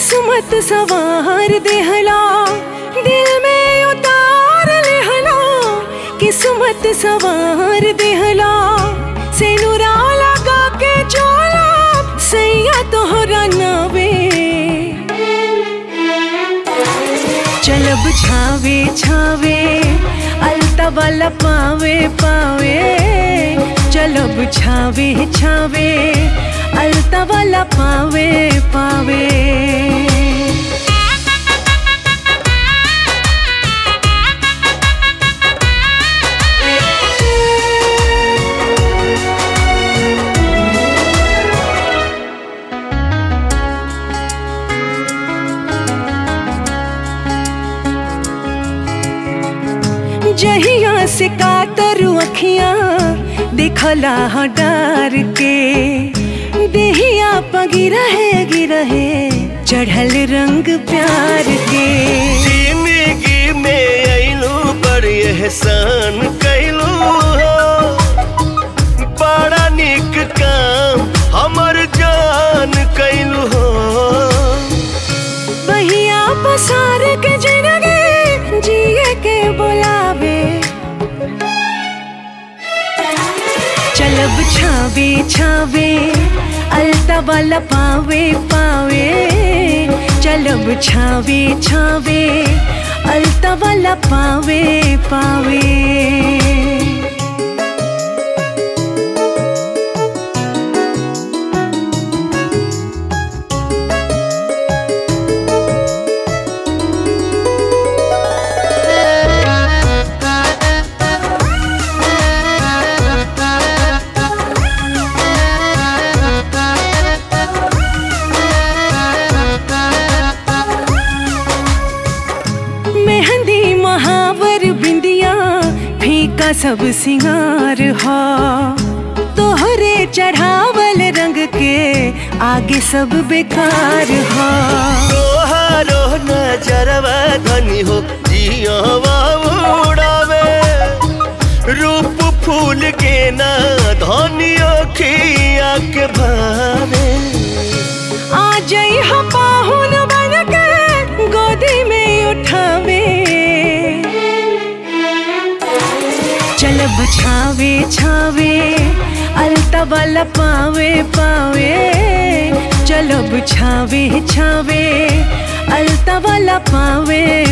किस्मत सवार देहला, दिल में उतार लेहला। किस्मत सवार देहला, सेनुरा लगा के चोला सैया तोहरा नावे। चलब छावे छावे अलता वाला पावे पावे। चलब छावे छावे अलता वाला पावे पावे। जहिया से कातरू अखियां देखला डार के, देहिया पगिरहे गिरहे चढ़ल रंग प्यार के। जिंदगी में अइलू बड़ी एहसान कैलू हो, बड़ा निक काम हमर जान कैलू हो। बहिया पसार के जिंदगी जिए के बुलावे। चलब छावे छावे अलता वाला पावे पावे। चलब छावे छावे अलता वाला पावे पावे। मेहंदी महावर बिंदिया फीका सब सिंगार हो, तोहरे चढ़ावल रंग के आगे सब बेकार हो। तोहारो नजरवा धनी हो जियावा उड़ावे, रूप फूल के ना धनी अखिया के भावे। आ जाई हम पाहुन बन के गोदी में उठावे। चलब छावे छावे अलता वाला पावे पावे। चलब छावे छावे अलता वाला पावे